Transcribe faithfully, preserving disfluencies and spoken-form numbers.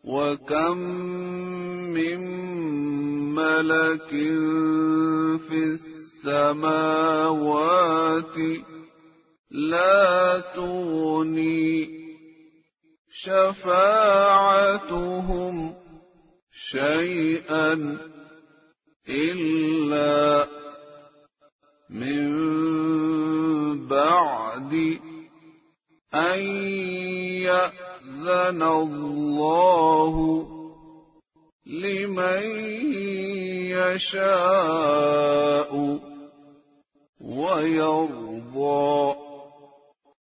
وكم من ملك في السماوات لا تغني شفاعتهم شيئا إلا من بعد أن يأذن الله لمن يشاء ويرضى.